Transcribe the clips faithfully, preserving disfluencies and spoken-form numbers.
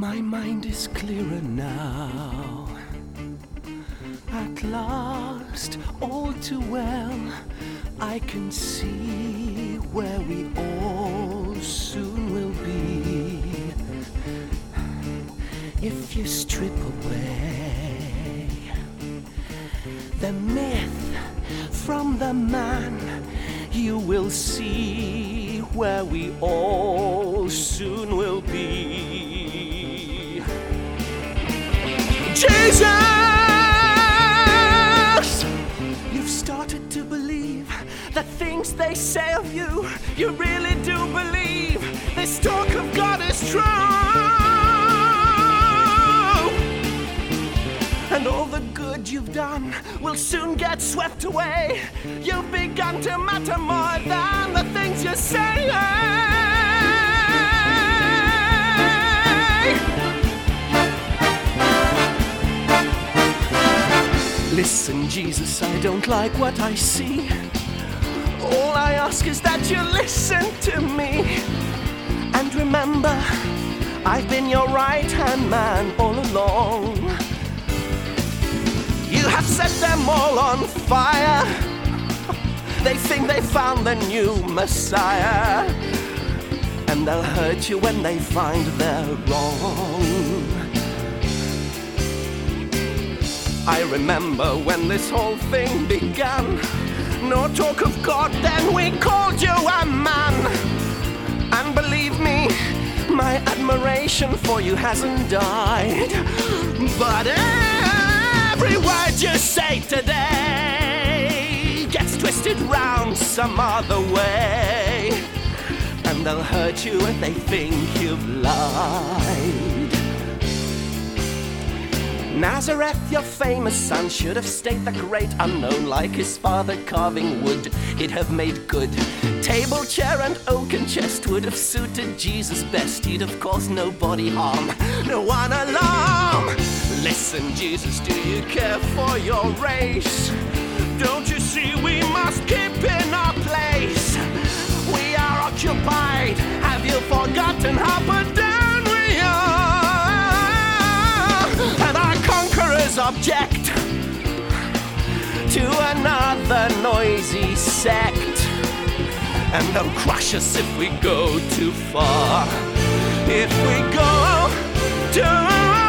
My mind is clearer now. At last, all too well, I can see where we all soon will be. If you strip away the myth from the man, you will see where we all soon will be. Jesus! You've started to believe the things they say of you. You really do believe this talk of God is true. And all the good you've done will soon get swept away. You've begun to matter more than the things you say. Listen, Jesus, I don't like what I see. All I ask is that you listen to me. And remember, I've been your right-hand man all along. You have set them all on fire. They think they found the new Messiah, and they'll hurt you when they find they're wrong. I remember when this whole thing began. No talk of God, then we called you a man. And believe me, my admiration for you hasn't died. But every word you say today gets twisted round some other way, and they'll hurt you if they think you've lied. Nazareth, your famous son, should have staked the great unknown. Like his father carving wood, he'd have made good. Table, chair and oaken chest would have suited Jesus best. He'd have caused nobody harm, no one alarm. Listen, Jesus, do you care for your race? Don't you see we must keep in our place? We are occupied, have you forgotten how put down we are? And our conquerors object to another noisy sect, and they'll crush us if we go too far. If we go too far.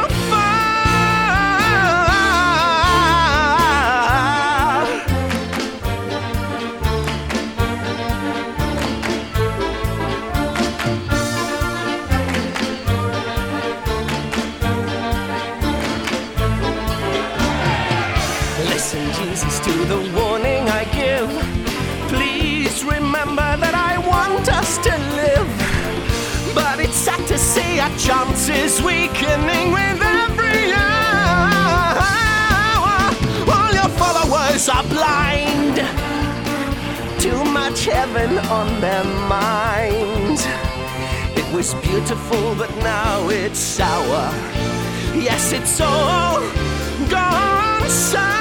Listen, Jesus, to the warning I give. Please remember that I want us to live. But it's sad to see our chances weakening with every hour. All your followers are blind. Too much heaven on their minds. It was beautiful, but now it's sour. Yes, it's all gone sour.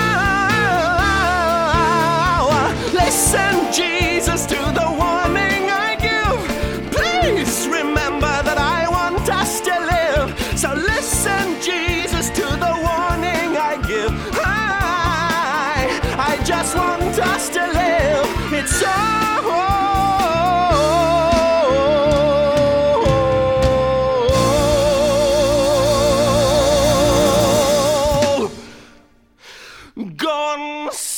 Listen, Jesus, to the warning I give. Please remember that I want us to live. So listen, Jesus, to the warning I give. I, I just want us to live. It's all gone.